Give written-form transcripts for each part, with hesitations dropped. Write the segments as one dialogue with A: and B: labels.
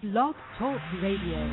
A: Blog Talk Radio.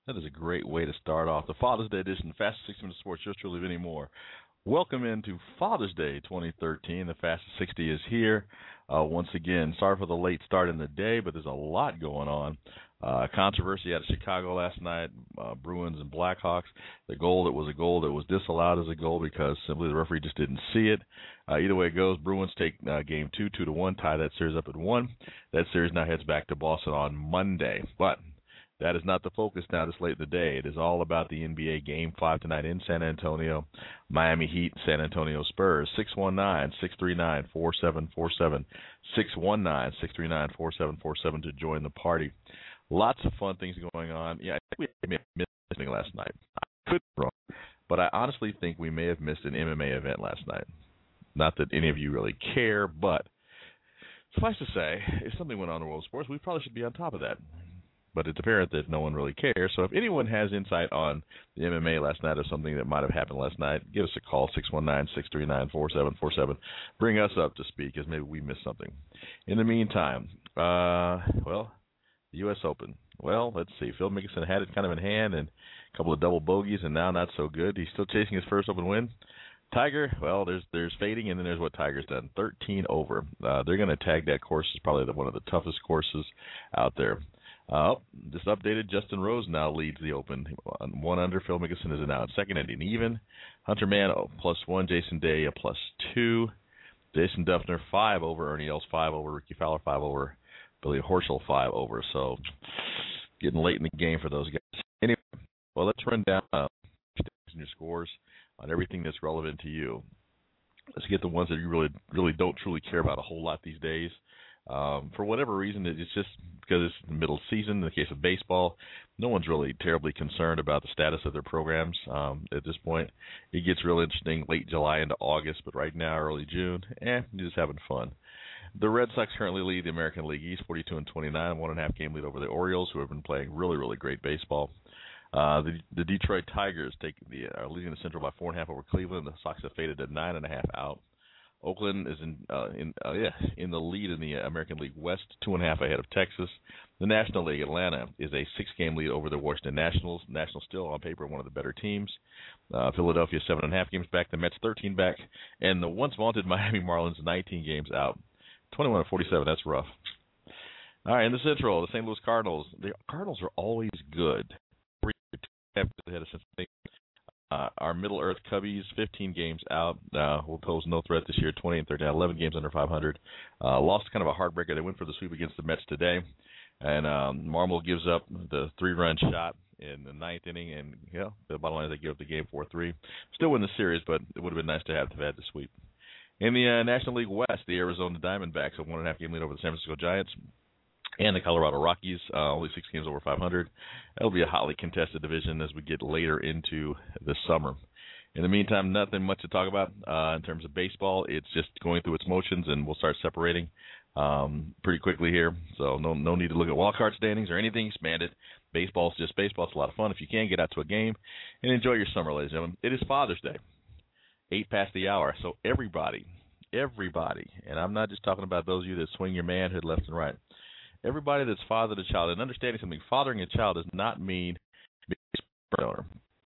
B: That is a great way to start off the Father's Day edition of Fastest 60 Minutes Sports. Yours truly, Vinny Moore. Welcome into Father's Day 2013. The Fastest 60 is here. Once again, sorry for the late start in the day, but there's a lot going on. Controversy out of Chicago last night, Bruins and Blackhawks. The goal that was a goal that was disallowed as a goal because simply the referee just didn't see it. Either way it goes, Bruins take game 2-1, tie that series up at 1. That series now heads back to Boston on Monday. But that is not the focus now this late in the day. It is all about the NBA Game 5 tonight in San Antonio. Miami Heat, San Antonio Spurs, 619-639-4747, 619-639-4747 to join the party. Lots of fun things going on. Yeah, I think we may have missed something last night. I could be wrong, but I honestly think we may have missed an MMA event last night. Not that any of you really care, but suffice to say, if something went on in the world of sports, we probably should be on top of that. But it's apparent that no one really cares. So if anyone has insight on the MMA last night or something that might have happened last night, give us a call, 619-639-4747. Bring us up to speak, because maybe we missed something. In the meantime, the U.S. Open. Well, let's see. Phil Mickelson had it kind of in hand and a couple of double bogeys, and now not so good. He's still chasing his first Open win. Tiger, well, there's fading, and then there's what Tiger's done, 13 over. They're going to tag that course as probably one of the toughest courses out there. Just updated, Justin Rose now leads the Open. 1 under, Phil Mickelson is now in second, ending even. Hunter Mann, +1, Jason Day, a +2. Jason Duffner, 5 over, Ernie Els, 5 over, Ricky Fowler, 5 over, Billy Horschel, 5 over. So getting late in the game for those guys. Anyway, well, let's run down your scores on everything that's relevant to you. Let's get the ones that you really don't truly care about a whole lot these days. For whatever reason, it's just because it's the middle season. In the case of baseball, no one's really terribly concerned about the status of their programs at this point. It gets real interesting late July into August, but right now, early June, you're just having fun. The Red Sox currently lead the American League East 42-29, 1.5 game lead over the Orioles, who have been playing really, really great baseball. The Detroit Tigers are leading the Central by 4.5 over Cleveland. The Sox have faded to 9.5 out. Oakland is in the lead in the American League West, 2.5 ahead of Texas. The National League, Atlanta is a 6-game lead over the Washington Nationals. Nationals still on paper one of the better teams. Philadelphia 7.5 games back. The Mets 13 back, and the once vaunted Miami Marlins 19 games out, 21-47. That's rough. All right, in the Central, the St. Louis Cardinals. The Cardinals are always good. Ahead of Cincinnati. Our Middle Earth Cubbies, 15 games out, will pose no threat this year, 20-30, 11 games under 500. Lost kind of a heartbreaker. They went for the sweep against the Mets today, and Marmol gives up the 3-run shot in the 9th inning, and the bottom line is they give up the game 4-3. Still win the series, but it would have been nice to have had the sweep. In the National League West, the Arizona Diamondbacks, a 1.5 game lead over the San Francisco Giants. And the Colorado Rockies, only 6 games over 500. That'll be a hotly contested division as we get later into the summer. In the meantime, nothing much to talk about in terms of baseball. It's just going through its motions, and we'll start separating pretty quickly here. So no need to look at wildcard standings or anything expanded. Baseball's just baseball. It's a lot of fun if you can get out to a game and enjoy your summer, ladies and gentlemen. It is Father's Day, 8 past the hour. So everybody, and I'm not just talking about those of you that swing your manhood left and right. Everybody that's fathered a child, and understanding something, fathering a child does not mean being a sperm donor.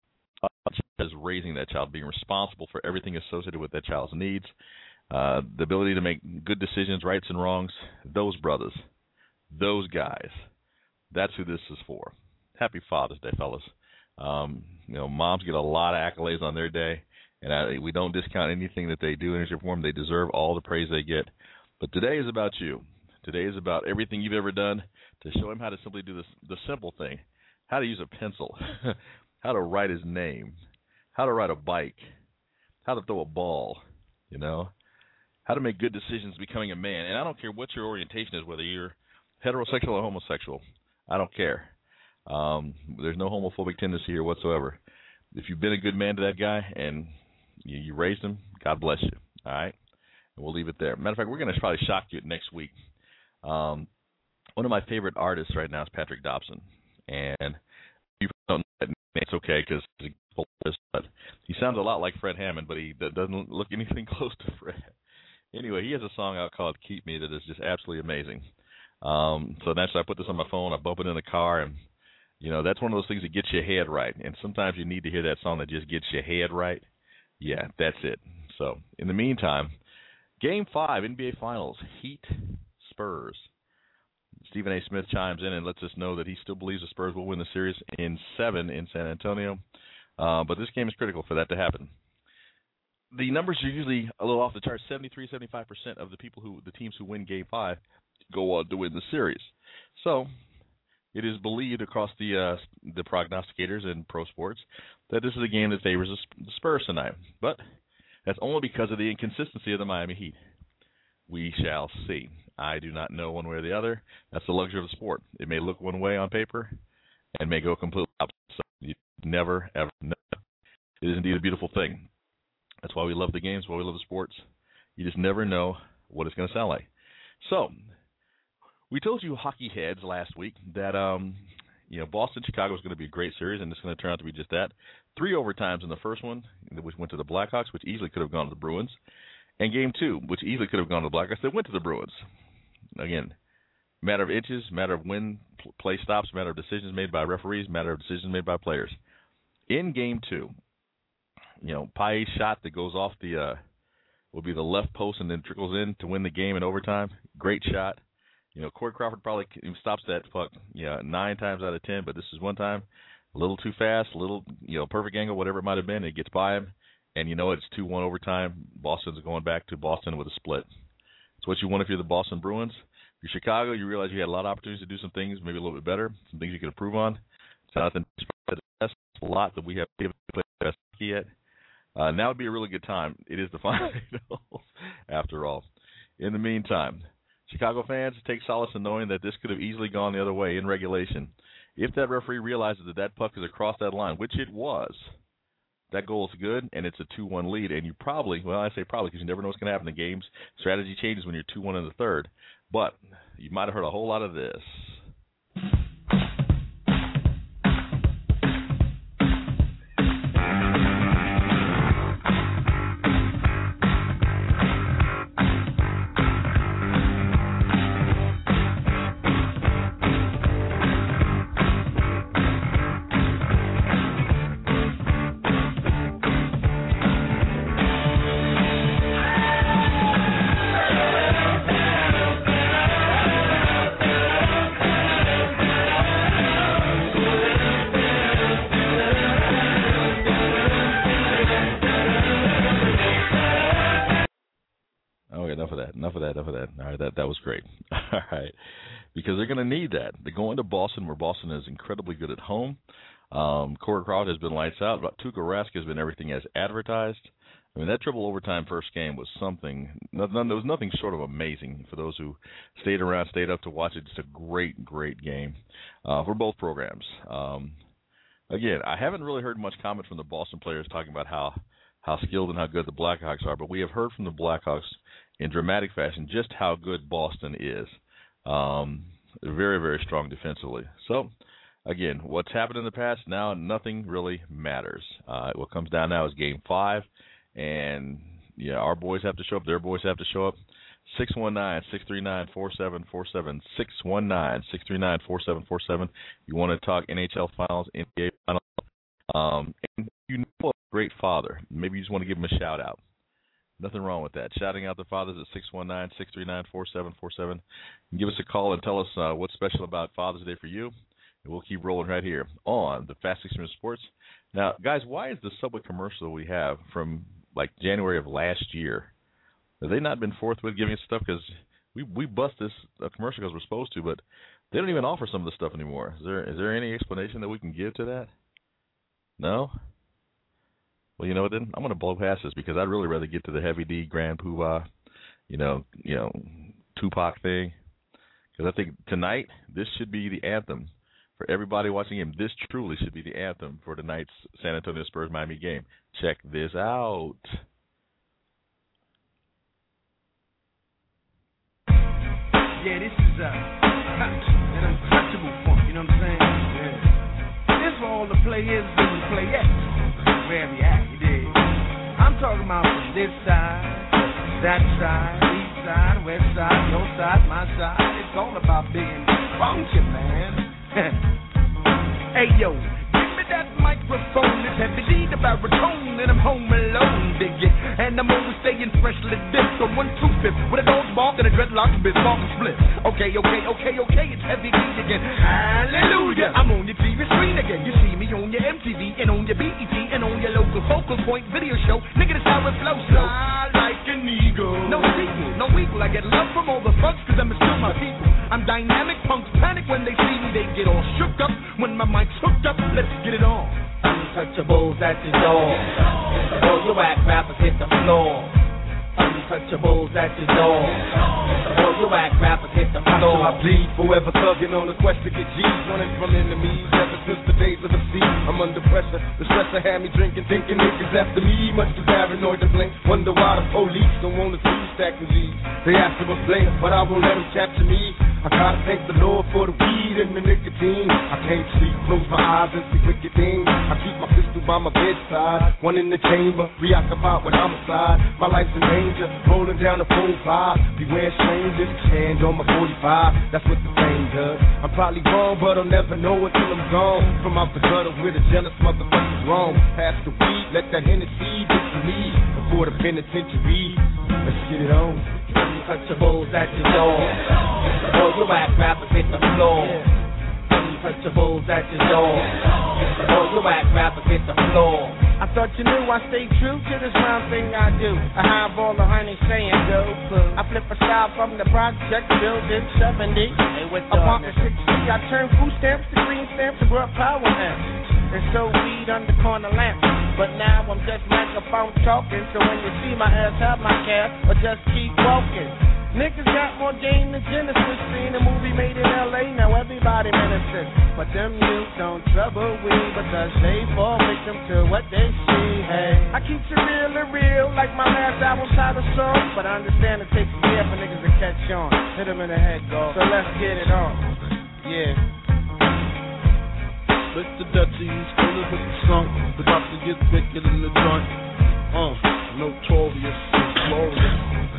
B: As raising that child, being responsible for everything associated with that child's needs, the ability to make good decisions, rights and wrongs. Those brothers, those guys, that's who this is for. Happy Father's Day, fellas. Moms get a lot of accolades on their day, and we don't discount anything that they do in any form. They deserve all the praise they get. But today is about you. Today is about everything you've ever done to show him how to simply do the simple thing, how to use a pencil, how to write his name, how to ride a bike, how to throw a ball, how to make good decisions becoming a man. And I don't care what your orientation is, whether you're heterosexual or homosexual. I don't care. There's no homophobic tendency here whatsoever. If you've been a good man to that guy and you raised him, God bless you. All right? And we'll leave it there. Matter of fact, we're going to probably shock you next week. One of my favorite artists right now is Patrick Dobson, and you don't know that name, it's okay because he's a artist, but he sounds a lot like Fred Hammond, but he doesn't look anything close to Fred. Anyway, he has a song out called "Keep Me" that is just absolutely amazing. So naturally, I put this on my phone, I bump it in the car, and That's one of those things that gets your head right. And sometimes you need to hear that song that just gets your head right. Yeah, that's it. So, in the meantime, Game 5, NBA Finals, Heat, Spurs. Stephen A. Smith chimes in and lets us know that he still believes the Spurs will win the series in 7 in San Antonio. But this game is critical for that to happen. The numbers are usually a little off the charts. 73-75% of the teams who win Game 5 go on to win the series. So it is believed across the prognosticators in pro sports that this is a game that favors the Spurs tonight. But that's only because of the inconsistency of the Miami Heat. We shall see. I do not know one way or the other. That's the luxury of the sport. It may look one way on paper and may go completely opposite. So you never, ever know. It is indeed a beautiful thing. That's why we love the games, why we love the sports. You just never know what it's going to sound like. So, we told you hockey heads last week that Boston-Chicago is going to be a great series, and it's going to turn out to be just that. 3 overtimes in the first one, which went to the Blackhawks, which easily could have gone to the Bruins. And Game 2, which easily could have gone to the Blackhawks, that went to the Bruins. Again, matter of inches, matter of when play stops, matter of decisions made by referees, matter of decisions made by players. In Game 2, Paille's shot that goes off will be the left post and then trickles in to win the game in overtime. Great shot. Corey Crawford probably stops that puck 9 times out of 10, but this is one time a little too fast, a little perfect angle, whatever it might have been. It gets by him, and it's 2-1 overtime. Boston's going back to Boston with a split. It's what you want if you're the Boston Bruins. If you're Chicago, you realize you had a lot of opportunities to do some things, maybe a little bit better, some things you can improve on. It's nothing. That's a lot that we have to play the best yet. Now would be a really good time. It is the finals, after all. In the meantime, Chicago fans, take solace in knowing that this could have easily gone the other way in regulation. If that referee realizes that puck is across that line, which it was, that goal is good, and it's a 2-1 lead. And you probably, I say probably because you never know what's going to happen in games. Strategy changes when you're 2-1 in the third. But you might have heard a whole lot of this. Enough of that. All right, that was great. All right, because they're going to need that. They're going to Boston, where Boston is incredibly good at home. Corey Crawford has been lights out. Tuukka Rask has been everything as advertised. I mean, that triple overtime first game was something. There was nothing short of amazing for those who stayed around, stayed up to watch it. Just a great, great game for both programs. Again, I haven't really heard much comment from the Boston players talking about how skilled and how good the Blackhawks are, but we have heard from the Blackhawks in dramatic fashion just how good Boston is. Very, very strong defensively. So, again, what's happened in the past, now nothing really matters. What comes down now is Game 5, and our boys have to show up, their boys have to show up. 619-639-4747, 619-639-4747. You want to talk NHL Finals, NBA Finals, and you know a great father. Maybe you just want to give him a shout-out. Nothing wrong with that. Shouting out the fathers at 619-639-4747. Give us a call and tell us what's special about Father's Day for you, and we'll keep rolling right here on the Fast Extreme Sports. Now, guys, why is the Subway commercial we have from like January of last year, have they not been forthwith giving us stuff? Because we bust this commercial because we're supposed to, but they don't even offer some of the stuff anymore. Is there any explanation that we can give to that? No? Well, you know what, then? I'm going to blow past this because I'd really rather get to the Heavy D, Grand Poobah, Tupac thing. Because I think tonight, this should be the anthem for everybody watching him. This truly should be the anthem for tonight's San Antonio Spurs-Miami game. Check this out.
C: Yeah, this is an untouchable funk, you know what I'm saying? Yeah. This for all the players and the playettes. Wherever you at, you dig. I'm talking about from this side, that side, east side, west side, your side, my side. It's all about being funky, man. Ayo, give me that microphone. It's heavy D, the baritone, and I'm home alone, dig it. And I'm always staying freshly dipped on 1-2-5 with a dog's bark and a dreadlock and biz bark and split. Okay, it's heavy D again. Hallelujah, I'm on your TV screen again. You see me on your MTV and on your BET and on your local focal point video show. Nigga, that's how it flows. Fly like an eagle. No sequel, no equal. I get love from all the thugs cause I'm still my people. I'm dynamic, punks panic when they see me. They get all shook up when my mic's hooked up. Let's get it on.
D: Untouchables at your door. All your whack rappers hit the floor. Untouchables at your door. All your whack rappers hit the floor.
E: I bleed, forever thugging on the quest to get G's, running from enemies ever since the days of the sea. I'm under pressure, the stressor had me drinking, thinking niggas after me. Much too paranoid to blink, wonder why the police don't want to see you stacking G's. They after a flame, but I won't let them capture me. I gotta thank the Lord for the weed and the nicotine. I can't sleep, close my eyes and see wicked things. I keep my pistol by my bedside, one in the chamber, preoccupied with homicide. My life's in danger, rolling down the 45. Beware strangers, hand on my 45. That's what the fame does. I'm probably wrong, but I'll never know it till I'm gone. From out the gutter where the jealous motherfuckers roam. Pass the weed, let that Hennessy get to me before the penitentiary. Let's get it on.
D: Untouchables at your door. All your whack rappers hit the floor. Untouchables at your door. All your whack rappers hit the floor.
C: I thought you knew I stay true to this round thing I do. I have all the honey saying dope. I flip a style from the project building 70. Apartment 60, I turn food stamps to green stamps and brought power amps. And so weed under corner lamps. But now I'm just microphone talking. So when you see my ass, have my cash or just keep walking. Niggas got more game than Genesis. Seen a movie made in LA, now everybody menacing. But them youth don't trouble we because they fall victim to what they see. Hey, I keep it real and real like my last album title song. But I understand it takes a year for niggas to catch on. Hit them in the head, go. So let's get it on. Yeah.
F: Mr. Dutchies, coolin' with the song. About to get wicked in the joint. Notorious and glorious.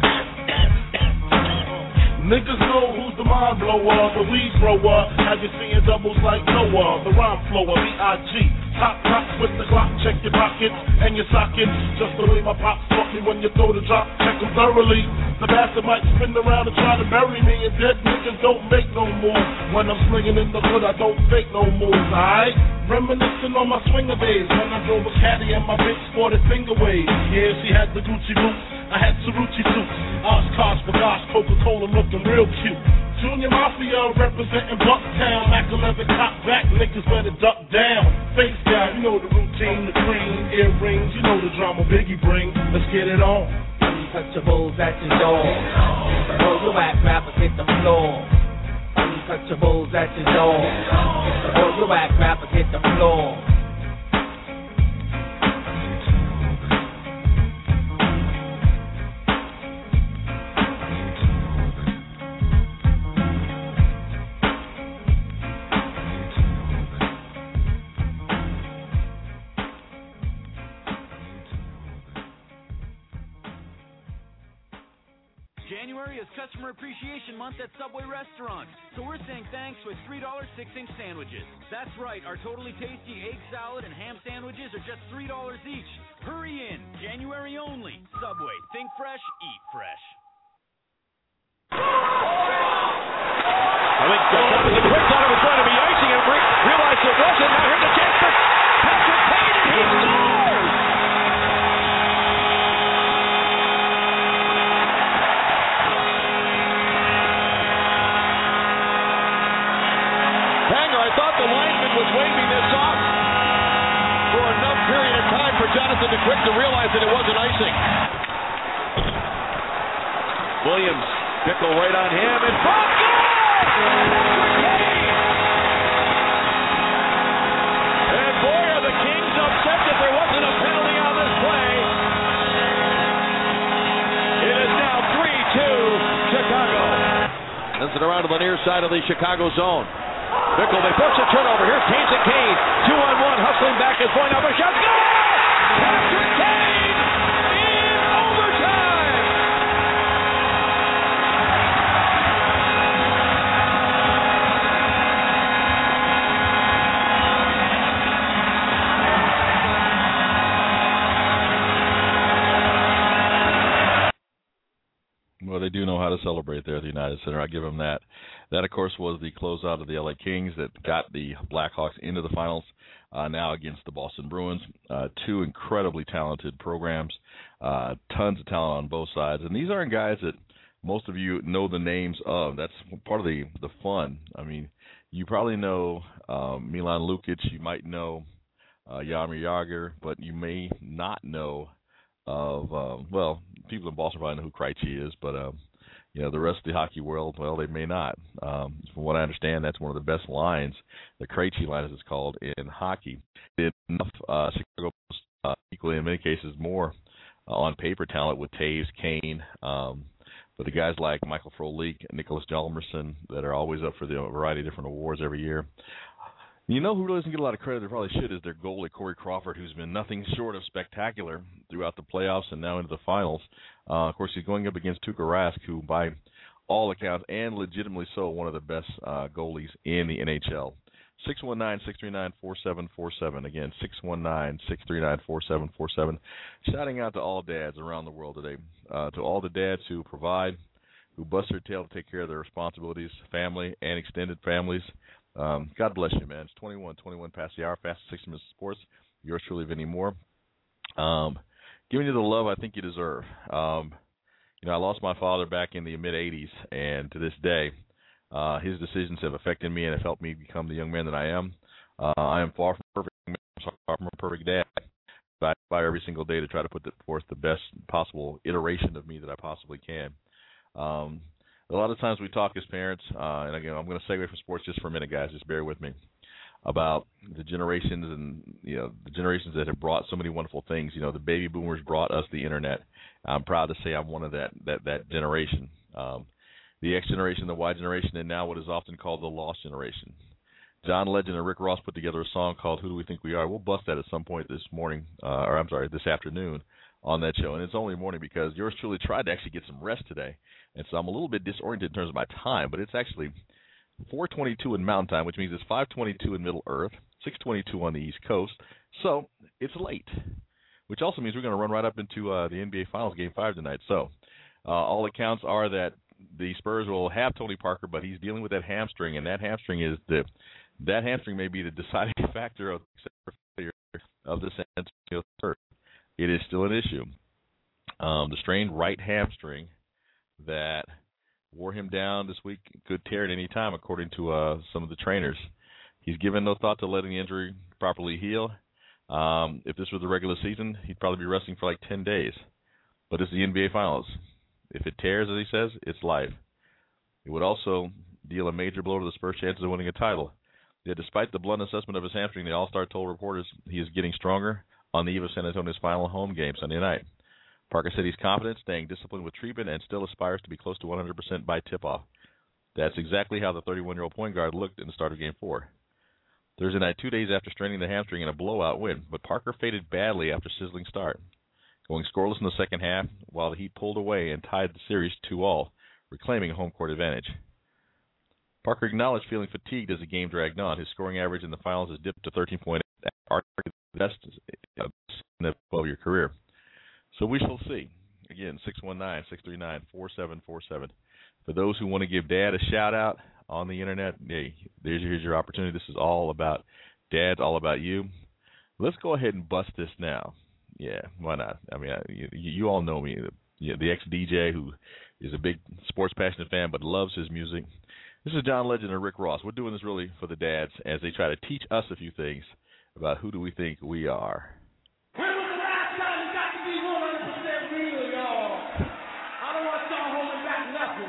F: Niggas know who's the mind blower, the weed grower. Have you seeing doubles like Noah? The rhyme flower, B.I.G. Top with the Glock, check your pockets and your sockets. Just the way my pops taught me when you throw the drop, check them thoroughly. The bastard might spin around and try to bury me, and dead niggas don't make no move. When I'm slinging in the hood, I don't fake no moves, alright? Reminiscing on my swinger days when I drove a caddy and my bitch sported finger waves. Yeah, she had the Gucci boots, I had Cerucci suits. Oshkosh, Bagash, Coca-Cola looking real cute. Junior Mafia representing Bucktown. Mac 11 cop back, niggas better duck down. Face down, you know the routine, the cream, earrings, you know the drama Biggie bring. Let's get it on.
D: Untouchables at your door. All your whack rappers hit the floor. Untouchables at your door. All your whack rappers hit the floor.
G: January is Customer Appreciation Month at Subway restaurants, so we're saying thanks with $3 6-inch sandwiches. That's right, our totally tasty egg salad and ham sandwiches are just $3 each. Hurry in, January only. Subway, think fresh, eat fresh.
H: I think that was a quick thought it was going to be icing and realized it wasn't. Now here's a chance for Patrick Kane, and he scores! I thought the lineman was waving this off for enough period of time for Jonathan the Quick to realize that it wasn't icing. Williams, Bickle right on him, and Bob and boy, are the Kings upset that there wasn't a penalty on this play. It is now 3-2 Chicago. Sends it around to the near side of the Chicago zone. Bickle, they force a turnover. Here's Kane to Kane. 2-on-1, hustling back is going up a shot. Goal! Patrick Kane in overtime!
B: do know how to celebrate there at the United Center. I give them that. That, of course, was the closeout of the LA Kings that got the Blackhawks into the finals, now against the Boston Bruins. Two incredibly talented programs, tons of talent on both sides. And these aren't guys that most of you know the names of. That's part of the fun. I mean, you probably know Milan Lucic. You might know Jaromir Jagr, but you may not know of, people in Boston probably know who Krejci is, but the rest of the hockey world, well, they may not. From what I understand, that's one of the best lines, the Krejci line, as it's called, in hockey. Enough Chicago equally, in many cases, more on paper talent with Taves, Kane, but the guys like Michael Frolik and Nicholas Hjalmarsson that are always up for the variety of different awards every year. You know who really doesn't get a lot of credit, they probably should, is their goalie, Corey Crawford, who's been nothing short of spectacular throughout the playoffs and now into the finals. Of course, he's going up against Tuukka Rask, who by all accounts, and legitimately so, one of the best goalies in the NHL. 619-639-4747. Again, 619-639-4747. Shouting out to all dads around the world today, to all the dads who provide, who bust their tail to take care of their responsibilities, family and extended families. God bless you, man. It's 21 past the hour, fastest 60 minutes of sports. Yours truly, Vinny Moore. Giving you the love I think you deserve. I lost my father back in the mid-'80s, and to this day, his decisions have affected me and have helped me become the young man that I am. I am far from perfect, far from a perfect dad. I try every single day to try to put forth the best possible iteration of me that I possibly can. A lot of times we talk as parents, and again, I'm going to segue from sports just for a minute, guys. Just bear with me, about the generations and the generations that have brought so many wonderful things. The baby boomers brought us the internet. I'm proud to say I'm one of that generation. The X generation, the Y generation, and now what is often called the lost generation. John Legend and Rick Ross put together a song called "Who Do We Think We Are." We'll bust that at some point this afternoon on that show. And it's only morning because yours truly tried to actually get some rest today. And so I'm a little bit disoriented in terms of my time, but it's actually 4:22 in Mountain Time, which means it's 5:22 in Middle Earth, 6:22 on the East Coast. So it's late, which also means we're going to run right up into the NBA Finals Game 5 tonight. So all accounts are that the Spurs will have Tony Parker, but he's dealing with that hamstring, and that hamstring may be the deciding factor of the failure of the San Antonio Spurs. It is still an issue. The strained right hamstring that wore him down this week could tear at any time, according to some of the trainers. He's given no thought to letting the injury properly heal. If this were the regular season, he'd probably be resting for like 10 days. But it's the NBA Finals. If it tears, as he says, it's life. It would also deal a major blow to the Spurs' chances of winning a title. Yet despite the blunt assessment of his hamstring, the All-Star told reporters he is getting stronger on the eve of San Antonio's final home game Sunday night. Parker said he's confident, staying disciplined with treatment, and still aspires to be close to 100% by tip-off. That's exactly how the 31-year-old point guard looked in the start of Game 4. Thursday night, 2 days after straining the hamstring in a blowout win, but Parker faded badly after a sizzling start, going scoreless in the second half while the Heat pulled away and tied the series 2-2, reclaiming a home court advantage. Parker acknowledged feeling fatigued as the game dragged on. His scoring average in the finals has dipped to 13.8, arguably the best in the 12-year career. So we shall see. Again, 619-639-4747. For those who want to give Dad a shout-out on the Internet, hey, here's your opportunity. This is all about Dad, all about you. Let's go ahead and bust this now. Yeah, why not? I mean, you all know me, the ex-DJ who is a big sports-passionate fan but loves his music. This is John Legend and Rick Ross. We're doing this really for the dads as they try to teach us a few things about who do we think we are.
C: When was the last time you got to be 100% real, y'all? I don't want y'all holding back nothing.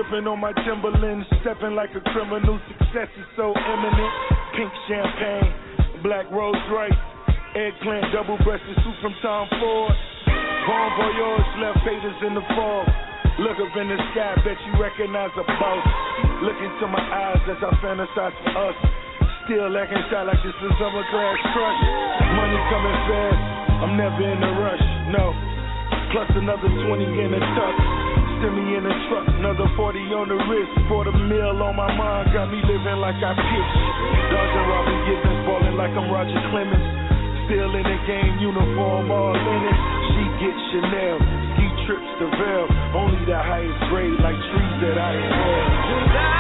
C: Whipping on my Timberlands, stepping like a criminal. Success is so imminent. Pink champagne, black Rolls Royce, eggplant, double-breasted suit from Tom Ford. Bon voyage, left faders in the fall. Look up in the sky, bet you recognize a boss. Look into my eyes as I fantasize for us. Still acting shy like this is summer class crush. Money coming fast, I'm never in a rush, no. Plus another 20 in a tuck. Send me in a truck, another 40 on the wrist. For the meal on my mind, got me living like I pitch. Dodging Robin Givens, balling like I'm Roger Clemens. Still in the game, uniform all in it. She gets Chanel, ski trips to Vail. Only the highest grade, like trees that I inhale.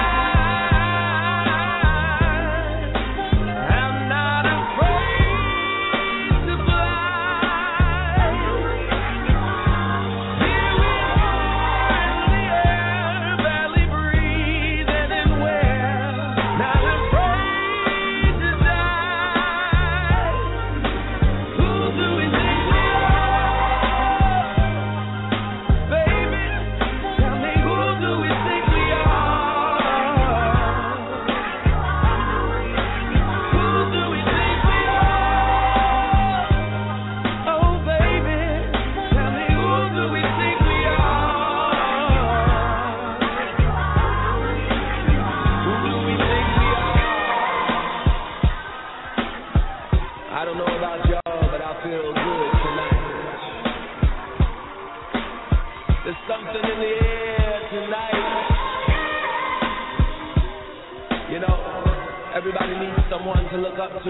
D: Everybody needs someone to look up to.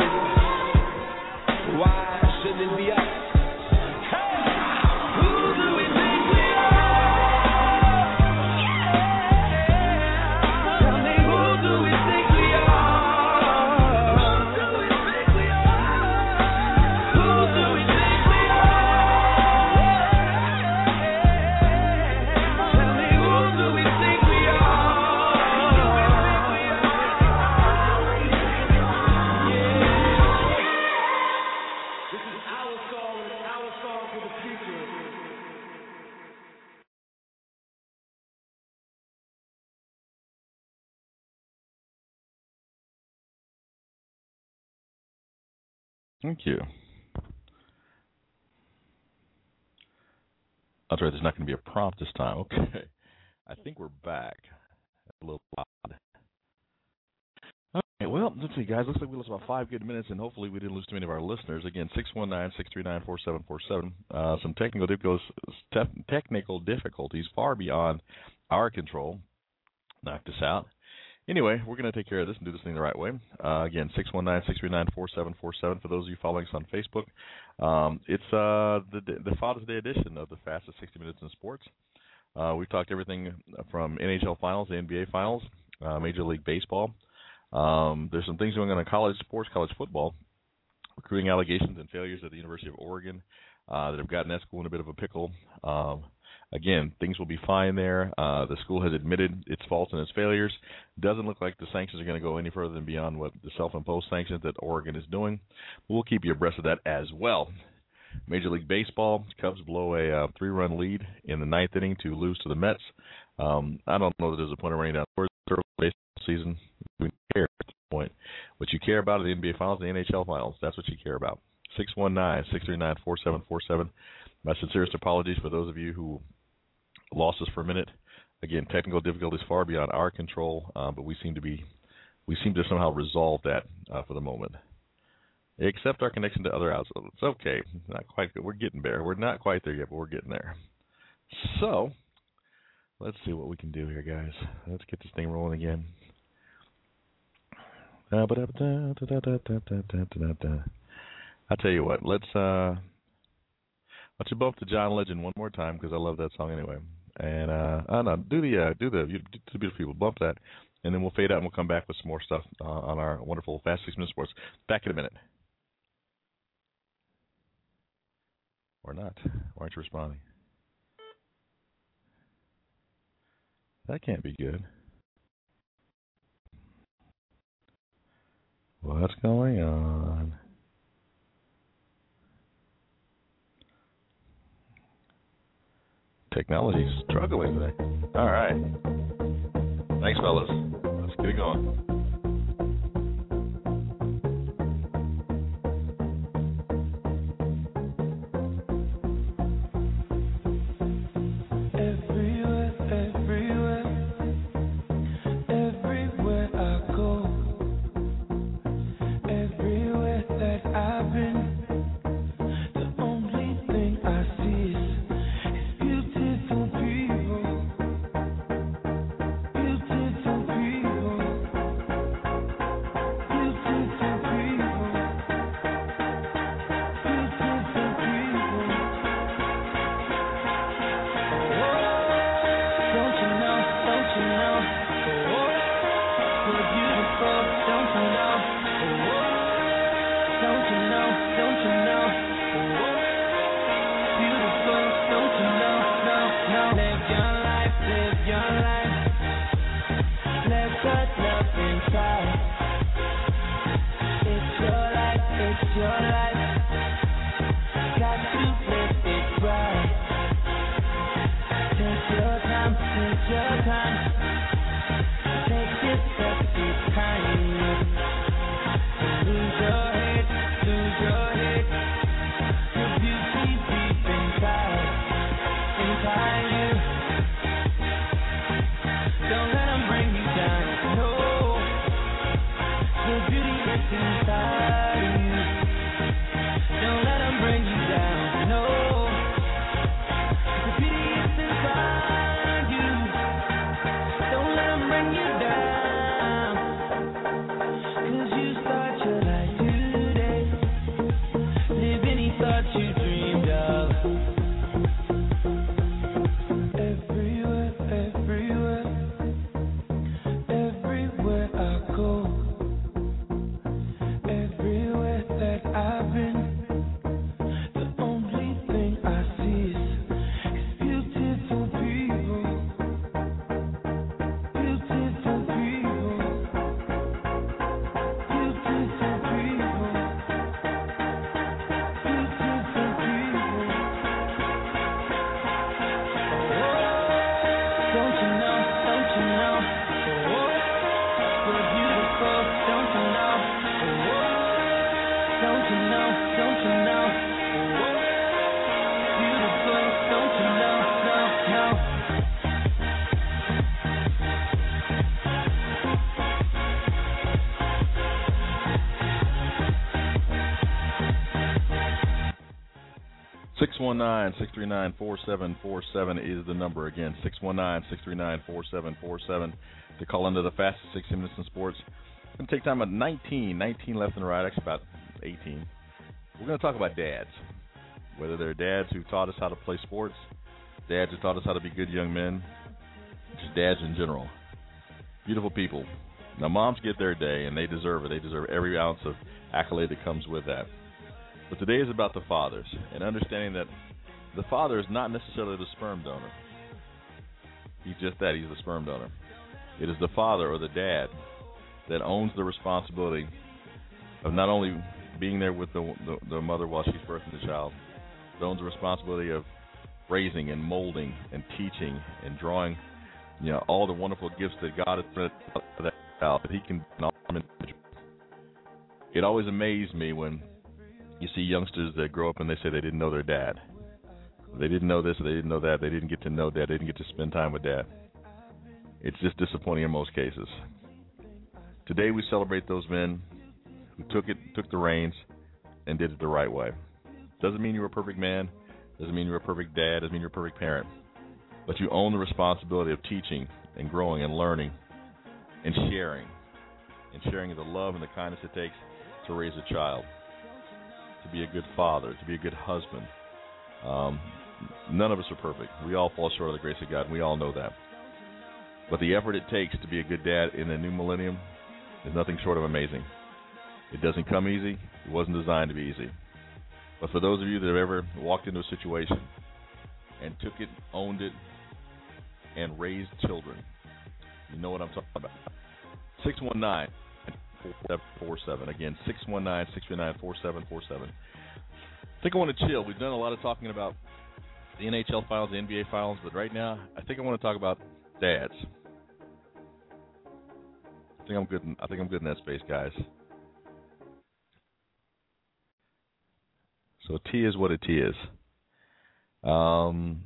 D: Why shouldn't it be us? Who do we think we are? Tell me, who do we think we are? Who do we think we are? Who do we think we are? Tell me, who do we think we are?
B: Thank you. That's right, there's not going to be a prompt this time. Okay. I think we're back. A little odd. Okay, well, let's see, guys. Looks like we lost about 5 good minutes, and hopefully we didn't lose too many of our listeners. Again, 619-639-4747. Some technical difficulties far beyond our control knocked us out. Anyway, we're going to take care of this and do this thing the right way. Again, 619-639-4747 for those of you following us on Facebook. It's the Father's Day edition of the fastest 60 minutes in sports. We've talked everything from NHL finals, the NBA finals, Major League Baseball. There's some things going on in college sports, college football, recruiting allegations and failures at the University of Oregon that have gotten that school in a bit of a pickle. Again, things will be fine there. The school has admitted its faults and its failures. Doesn't look like the sanctions are going to go any further than beyond what the self-imposed sanctions that Oregon is doing. We'll keep you abreast of that as well. Major League Baseball, Cubs blow a 3-run lead in the 9th inning to lose to the Mets. I don't know that there's a point of running down the baseball season. We care at this point. What you care about are the NBA Finals and the NHL Finals. That's what you care about. 619-639-4747. My sincerest apologies for those of you who lost us for a minute. Again, technical difficulties far beyond our control, but we seem to somehow resolve that for the moment. Except our connection to other outlets. It's okay. Not quite good. We're getting there. We're not quite there yet, but we're getting there. So, let's see what we can do here, guys. Let's get this thing rolling again. I'll tell you what. Let's you bump to John Legend one more time because I love that song anyway. And do the beautiful people, bump that, and then we'll fade out and we'll come back with some more stuff on our wonderful Fast 6 Minute Sports. Back in a minute. Or not. Why aren't you responding? That can't be good. What's going on? Technology's struggling today. All right. Thanks, fellas. Let's get it going. (619) 639-4747 is the number. Again, 619-639-4747 to call into the fastest 60 minutes in sports. We're going to take time at 19 left and right, actually about 18. We're going to talk about dads, whether they're dads who taught us how to play sports, dads who taught us how to be good young men, just dads in general. Beautiful people. Now, moms get their day, and they deserve it. They deserve every ounce of accolade that comes with that. But today is about the fathers, and understanding that the father is not necessarily the sperm donor. He's just that. He's the sperm donor. It is the father or the dad that owns the responsibility of not only being there with the mother while she's birthing the child, but owns the responsibility of raising and molding and teaching and drawing, all the wonderful gifts that God has put for that child, that he can. It always amazed me when you see youngsters that grow up and they say they didn't know their dad. They didn't know this, they didn't know that, they didn't get to know dad, they didn't get to spend time with dad. It's just disappointing in most cases. Today we celebrate those men who took the reins and did it the right way. Doesn't mean you're a perfect man, doesn't mean you're a perfect dad, doesn't mean you're a perfect parent. But you own the responsibility of teaching and growing and learning and sharing the love and the kindness it takes to raise a child, to be a good father, to be a good husband. None of us are perfect. We all fall short of the grace of God, and we all know that. But the effort it takes to be a good dad in the new millennium is nothing short of amazing. It doesn't come easy. It wasn't designed to be easy. But for those of you that have ever walked into a situation and took it, owned it, and raised children, you know what I'm talking about. 619-4747. Again, 619-639-4747. I think I want to chill. We've done a lot of talking about the NHL finals, the NBA finals, but right now I think I want to talk about dads. I think I'm good in that space, guys. So T is what a T is. I'm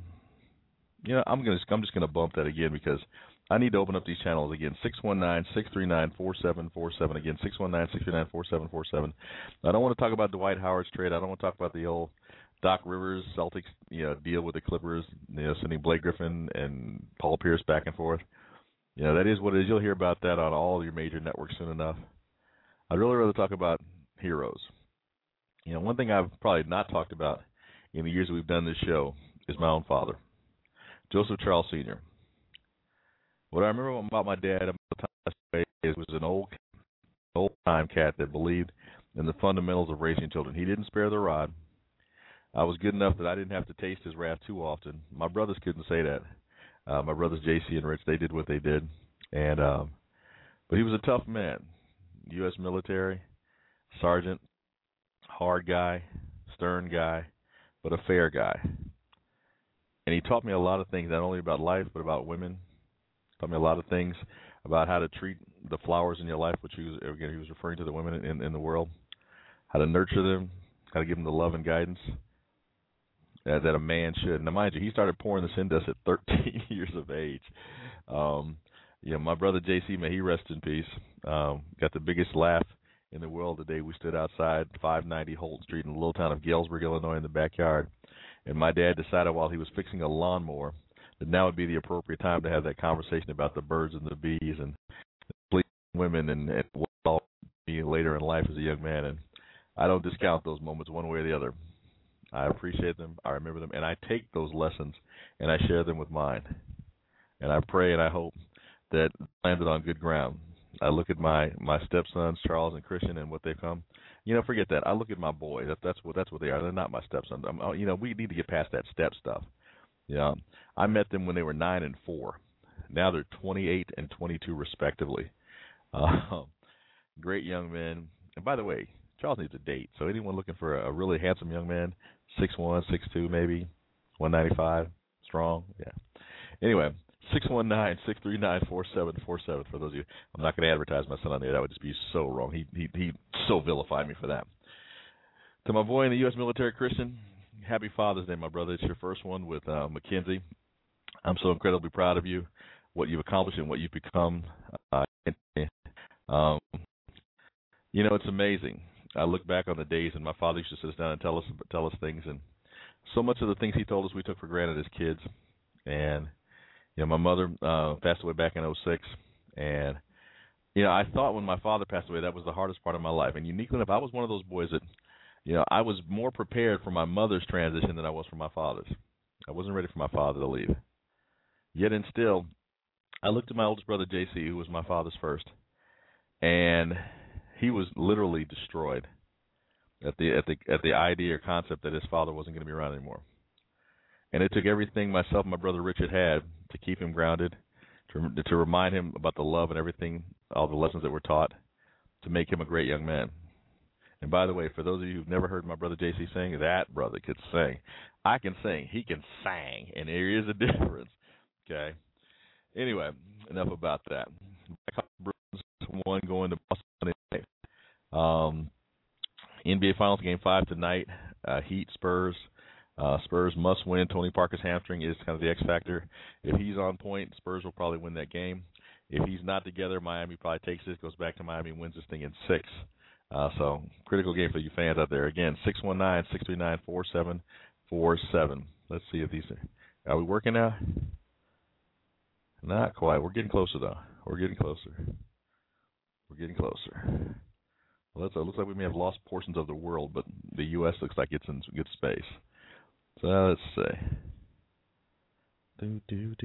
B: just gonna bump that again because I need to open up these channels again. 619-639-4747. Again, 619-639-4747. I don't want to talk about Dwight Howard's trade. I don't want to talk about the old Doc Rivers Celtics, deal with the Clippers, sending Blake Griffin and Paul Pierce back and forth. That is what it is. You'll hear about that on all your major networks soon enough. I'd really rather talk about heroes. One thing I've probably not talked about in the years that we've done this show is my own father, Joseph Charles Sr. What I remember about my dad was an old-time cat that believed in the fundamentals of raising children. He didn't spare the rod. I was good enough that I didn't have to taste his wrath too often. My brothers couldn't say that. My brothers JC and Rich, they did what they did, but he was a tough man. U.S. military, sergeant, hard guy, stern guy, but a fair guy. And he taught me a lot of things, not only about life, but about women. Taught me a lot of things about how to treat the flowers in your life, which he was referring to the women in the world, how to nurture them, how to give them the love and guidance that a man should. Now, mind you, he started pouring this into us at 13 years of age. My brother JC, may he rest in peace, got the biggest laugh in the world the day we stood outside 590 Holt Street in the little town of Galesburg, Illinois, in the backyard. And my dad decided while he was fixing a lawnmower that now would be the appropriate time to have that conversation about the birds and the bees and women and what I'll be later in life as a young man. And I don't discount those moments one way or the other. I appreciate them, I remember them, and I take those lessons and I share them with mine. And I pray and I hope that landed on good ground. I look at my stepsons, Charles and Christian, and what they've come. Forget that. I look at my boys. That's what they are. They're not my stepsons. We need to get past that step stuff. I met them when they were 9 and 4. Now they're 28 and 22 respectively. Great young men. And by the way, Charles needs a date. So anyone looking for a really handsome young man, 6'1", 6'2", maybe 195, strong. Yeah. Anyway. 619-639-4747 for those of you. I'm not going to advertise my son on there. That would just be so wrong. He so vilified me for that. To my boy in the U.S. military, Christian, happy Father's Day, my brother. It's your first one with McKinsey. I'm so incredibly proud of you, what you've accomplished and what you've become. It's amazing. I look back on the days, and my father used to sit us down and tell us things, and so much of the things he told us we took for granted as kids. And my mother passed away back in 2006, and I thought when my father passed away that was the hardest part of my life. And uniquely enough, I was one of those boys that, I was more prepared for my mother's transition than I was for my father's. I wasn't ready for my father to leave. Yet and still, I looked at my oldest brother JC, who was my father's first, and he was literally destroyed at the idea or concept that his father wasn't going to be around anymore. And it took everything myself and my brother Richard had to keep him grounded, to remind him about the love and everything, all the lessons that were taught, to make him a great young man. And by the way, for those of you who've never heard my brother JC sing, that brother could sing. I can sing. He can sing. And there is a difference. Okay? Anyway, enough about that. Bruins won going to Boston tonight. NBA Finals Game 5 tonight. Heat, Spurs. Spurs must win. Tony Parker's hamstring is kind of the X factor. If he's on point, Spurs will probably win that game. If he's not together, Miami probably takes this, goes back to Miami, and wins this thing in 6. So critical game for you fans out there. Again, 619-639-4747. Let's see if these are we working now? Not quite. We're getting closer, though. We're getting closer. Well, it looks like we may have lost portions of the world, but the U.S. looks like it's in some good space. So let's see.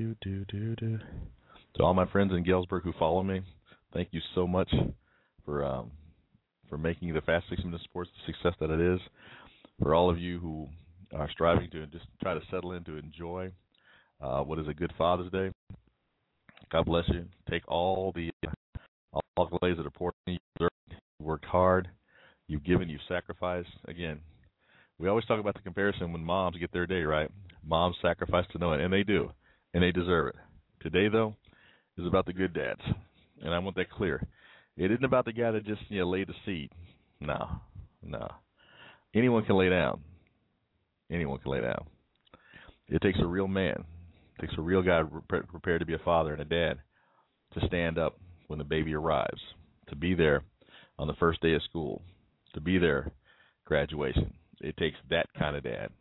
B: To all my friends in Galesburg who follow me, thank you so much for making the Fast 6 Minute Sports the success that it is. For all of you who are striving to just try to settle in to enjoy what is a good Father's Day, God bless you. Take all the accolades that are poured in. You've worked hard. You've given. You've sacrificed. Again, We always talk about the comparison when moms get their day, right? Moms sacrifice to know it, and they do, and they deserve it. Today, though, is about the good dads, and I want that clear. It isn't about the guy that just laid the seed. No. Anyone can lay down. Anyone can lay down. It takes a real man. It takes a real guy prepared to be a father and a dad to stand up when the baby arrives, to be there on the first day of school, to be there graduation. It takes that kind of dad.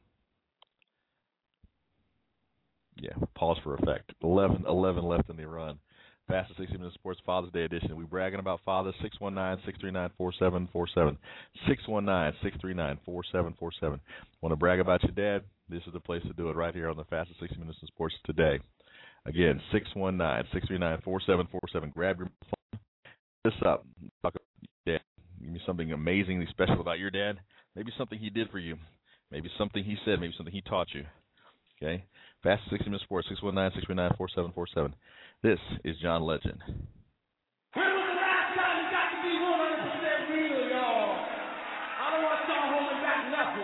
B: Yeah, pause for effect. 11 left in the run. Fastest 60 Minutes Sports Father's Day edition. We bragging about fathers. 619-639-4747. 619-639-4747. Want to brag about your dad? This is the place to do it right here on the Fastest 60 Minutes in Sports today. Again, 619-639-4747. Grab your phone. This up. Talk about your dad. Give me something amazingly special about your dad. Maybe something he did for you. Maybe something he said. Maybe something he taught you. Okay? Fast 60 Minutes Sports, 619-639-4747. This is John Legend.
C: When was the last time you got to be 100% real, y'all? I don't want y'all holding back nothing.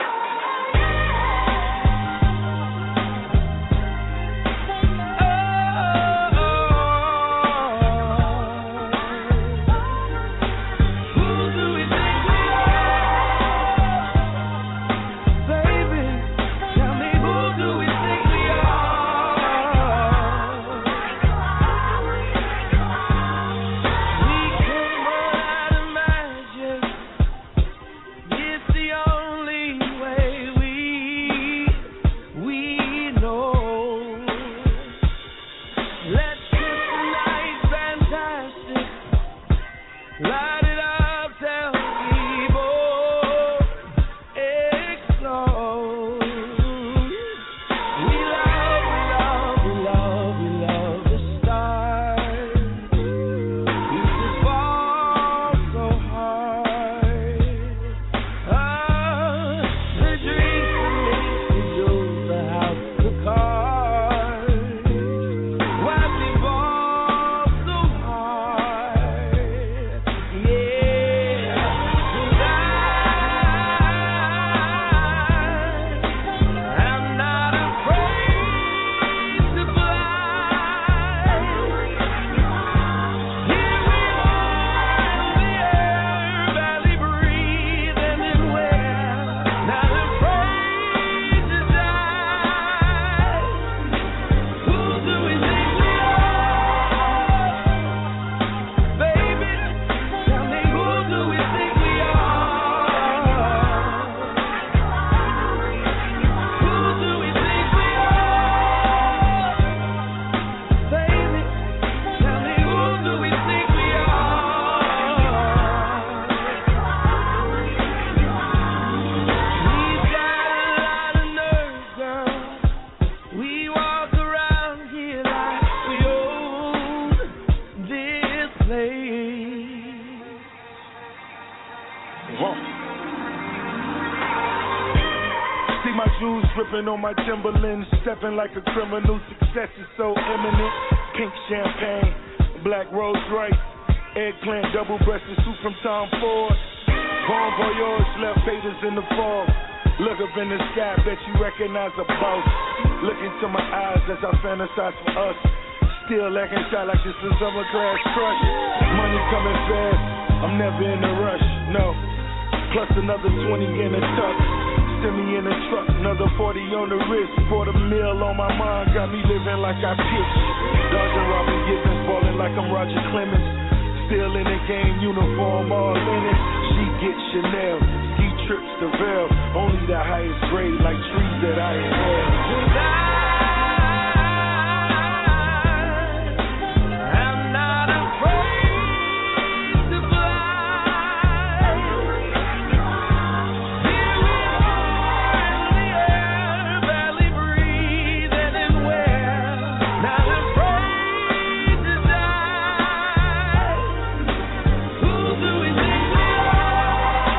F: On my Timberlands, stepping like a criminal. Success is so imminent. Pink champagne, black Rolls Royce, eggplant, double-breasted suit from Tom Ford. Bon voyage, left faders in the fall. Look up in the sky, bet you recognize a boss. Look into my eyes as I fantasize for us. Still lacking shot like this is summer class crush. Money coming fast, I'm never in a rush, no. Plus another 20 in a tuck. Send me in a truck, another 40 on the wrist. $250,000 on my mind, got me living like I pitch. Dodging Robin Givens, balling like I'm Roger Clemens. Still in the game, uniform all in it. She gets Chanel, ski trips to Vail. Only the highest grade, like trees that I inhale.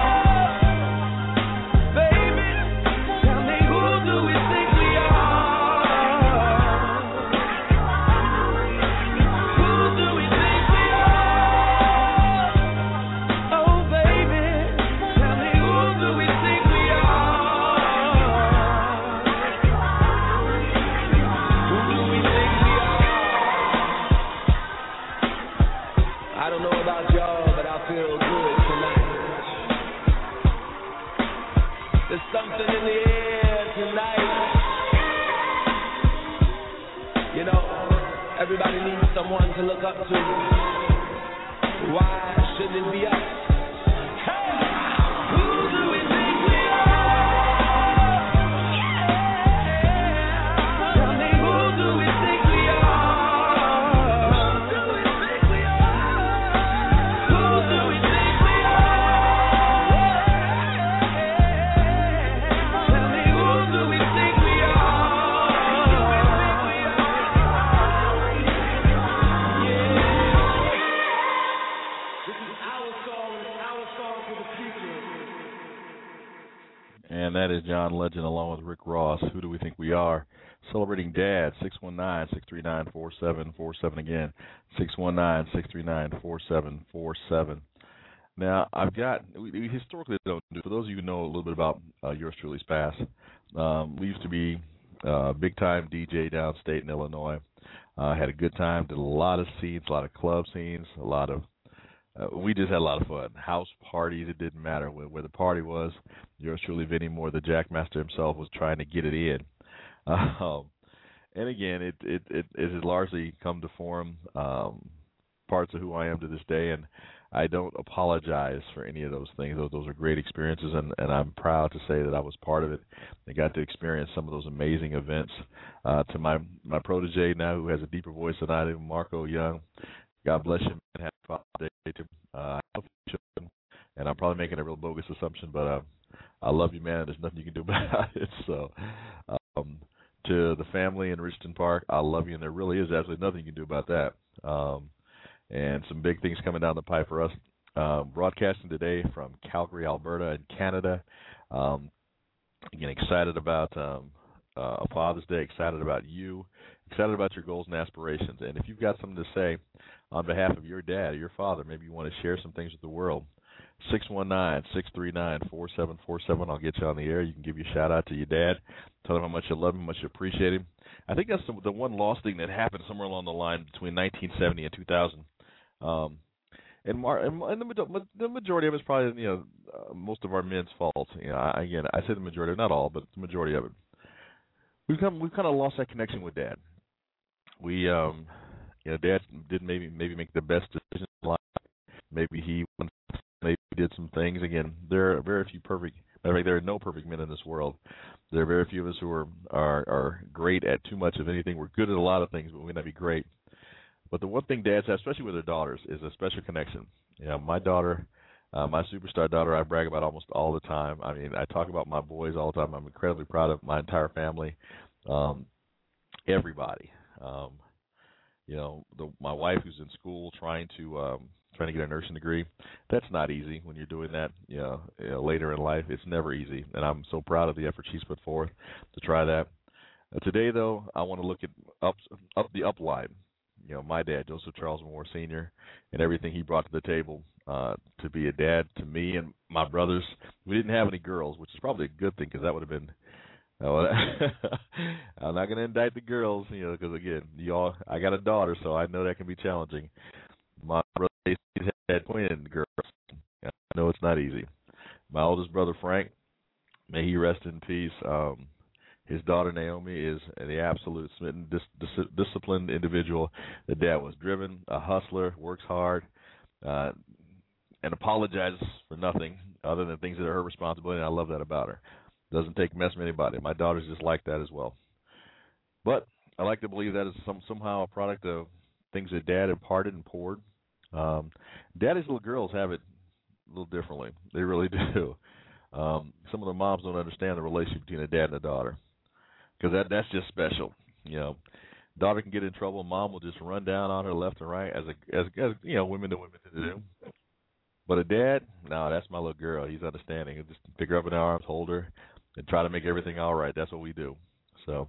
C: Tell me who do we think we are?
E: but I feel good tonight. There's something in the air tonight. You know, everybody needs someone to look up to. Why shouldn't it be us? Hey! Who do we think we are? Tell me, who do we think we are? Who do we think we are? Who do we think we are? Tell me, who do we think we
B: And that is John Legend along with Rick Ross. Who do we think we are? Celebrating Dad, 619-639-4747 again, 619-639-4747. Now, I've got, we historically don't do, for those of you who know a little bit about yours truly's past, we used to be big-time DJ downstate in Illinois. Had a good time, did a lot of scenes, a lot of club scenes, a lot of we just had a lot of fun. House parties, it didn't matter where the party was. Yours truly, Vinny Moore, the Jackmaster himself, was trying to get it in. And again, it has largely come to form parts of who I am to this day, and I don't apologize for any of those things. Those are great experiences, and I'm proud to say that I was part of it. I got to experience some of those amazing events. To my protege now, who has a deeper voice than I do, Marco Young. God bless him and happy Father's Day to him. And I'm probably making a real bogus assumption, but I love you, man. There's nothing you can do about it. So, to the family in Richton Park, I love you, and there really is absolutely nothing you can do about that. And some big things coming down the pipe for us. Broadcasting today from Calgary, Alberta, in Canada. Again, excited about Father's Day, excited about you, excited about your goals and aspirations. And if you've got something to say on behalf of your dad or your father, maybe you want to share some things with the world, 619-639-4747. I'll get you on the air. You can give your shout-out to your dad. Tell him how much you love him, how much you appreciate him. I think that's the one lost thing that happened somewhere along the line between 1970 and 2000. And the majority of it's probably, most of our men's fault. I say the majority, not all, but the majority of it. We've kind of lost that connection with Dad. We, Dad didn't maybe make the best decisions in life. Maybe he did some things. Again, there are very few perfect. There are no perfect men in this world. There are very few of us who are great at too much of anything. We're good at a lot of things, but we may not be great. But the one thing dads have, especially with their daughters, is a special connection. My daughter, my superstar daughter, I brag about almost all the time. I mean, I talk about my boys all the time. I'm incredibly proud of my entire family, everybody. My wife who's in school trying to get a nursing degree. That's not easy when you're doing that, later in life. It's never easy, and I'm so proud of the effort she's put forth to try that. Today, though, I want to look at up the upline. My dad, Joseph Charles Moore Sr., and everything he brought to the table to be a dad to me and my brothers. We didn't have any girls, which is probably a good thing because that would have been. I'm not going to indict the girls, because again, I got a daughter, so I know that can be challenging. My brother had twin girls. I know it's not easy. My oldest brother Frank, may he rest in peace. His daughter Naomi is the absolute smitten, disciplined individual. The dad was driven, a hustler, works hard, and apologizes for nothing other than things that are her responsibility. And I love that about her. Doesn't take mess from anybody. My daughter's just like that as well. But I like to believe that is somehow a product of things that Dad imparted and poured. Daddy's little girls have it a little differently. They really do. Some of the moms don't understand the relationship between a dad and a daughter, because that's just special. Daughter can get in trouble, mom will just run down on her left and right, as women to women to do. But a dad, no, that's my little girl. He's understanding. He'll just pick her up in the arms, hold her, and try to make everything all right. That's what we do. So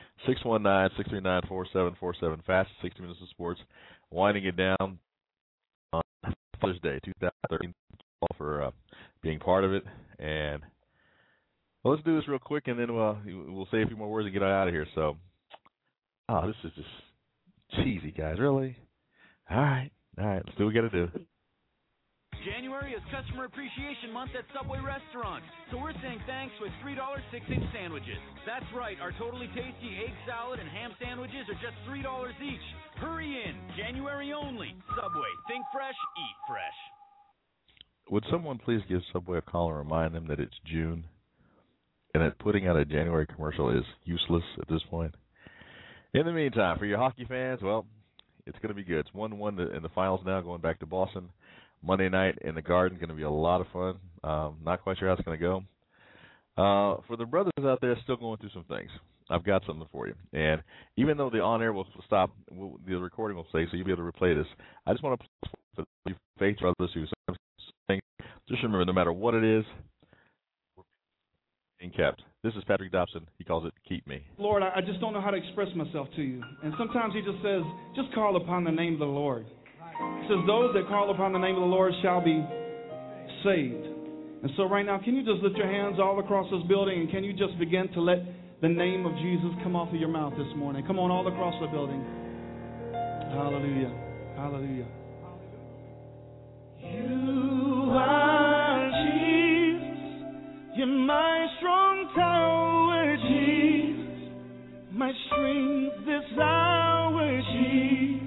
B: 619-639-4747, fast 60 minutes of sports, winding it down on Father's Day, 2013, for being part of it. And let's do this real quick, and then we'll say a few more words and get out of here. So, this is just cheesy, guys. Really? All right. Let's do what we got to do.
G: January is Customer Appreciation Month at Subway restaurants, so we're saying thanks with $3 6-inch sandwiches. That's right, our totally tasty egg salad and ham sandwiches are just $3 each. Hurry in, January only. Subway, think fresh, eat fresh.
B: Would someone please give Subway a call and remind them that it's June and that putting out a January commercial is useless at this point? In the meantime, for your hockey fans, well, it's going to be good. It's 1-1 in the finals now, going back to Boston. Monday night in the Garden, going to be a lot of fun. Not quite sure how it's going to go. For the brothers out there still going through some things, I've got something for you. And even though the on-air will stop, the recording will stay, so you'll be able to replay this, I just want to play for the faith brothers who think, just remember, no matter what it is, we're being kept. This is Patrick Dobson. He calls it Keep Me.
I: Lord, I just don't know how to express myself to you. And sometimes he just says, just call upon the name of the Lord. He says, those that call upon the name of the Lord shall be saved. And so right now, can you just lift your hands all across this building, and can you just begin to let the name of Jesus come off of your mouth this morning? Come on, all across the building. Hallelujah. Hallelujah. You are Jesus. You're my strong tower, Jesus. My strength this hour, Jesus.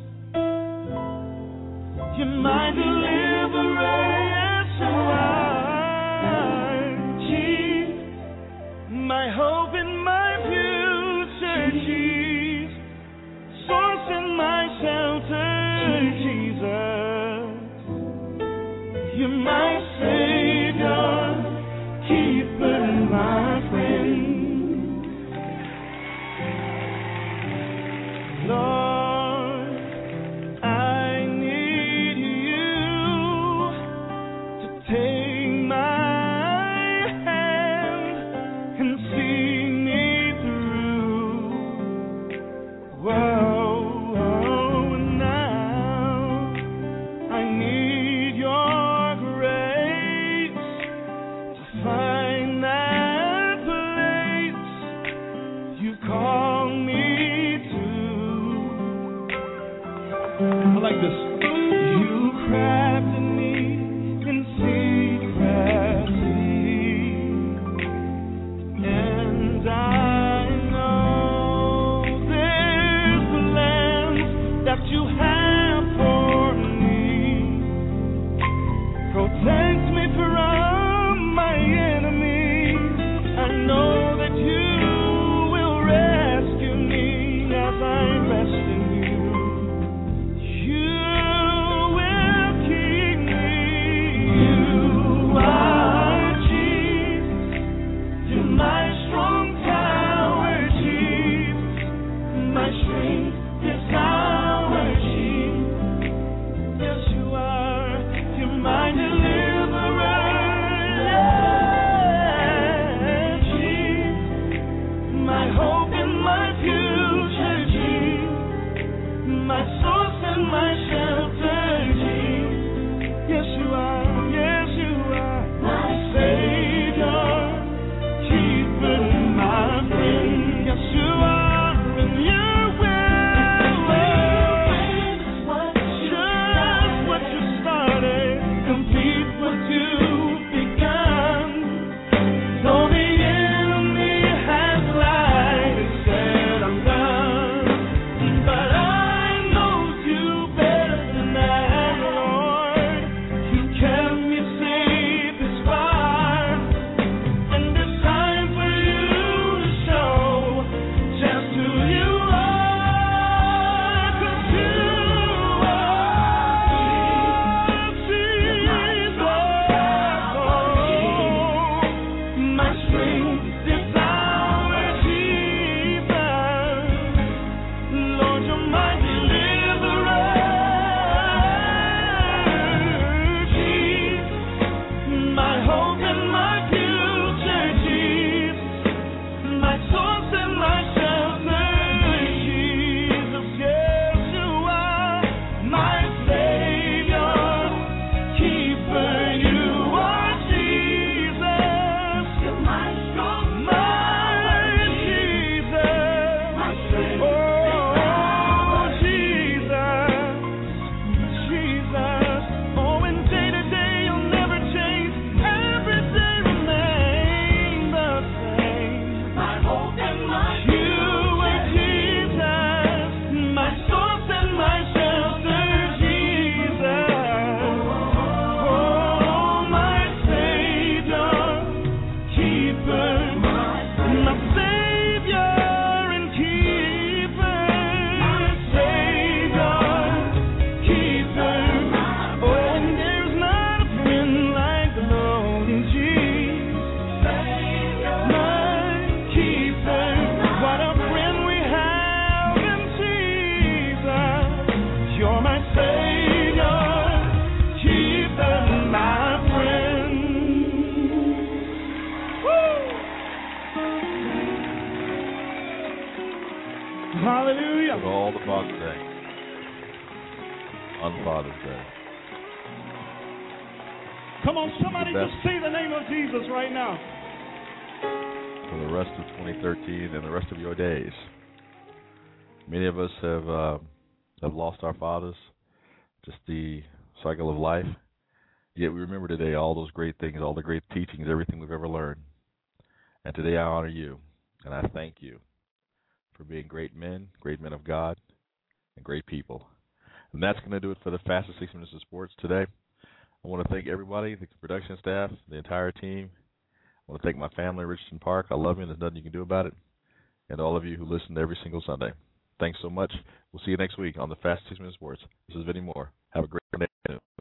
I: You're my deliverer, yes you are, Jesus. My hope and my future, Jesus. Source and my shelter, Jesus. You're my Savior, keeper and my friend. Lord, I need you to take my hand and see me through. Whoa, now I need your grace. Hallelujah.
B: For all the Father's Day. On Father's Day.
I: Come on, somebody just say the name of Jesus right now.
B: For the rest of 2013 and the rest of your days. Many of us have lost our fathers, just the cycle of life. Yet we remember today all those great things, all the great teachings, everything we've ever learned. And today I honor you, and I thank you for being great men of God, and great people. And that's going to do it for the fastest 6 minutes of sports today. I want to thank everybody, the production staff, the entire team. I want to thank my family, Richardson Park. I love you, and there's nothing you can do about it. And all of you who listen every single Sunday. Thanks so much. We'll see you next week on the fastest 6 minutes of sports. This is Vinny Moore. Have a great day.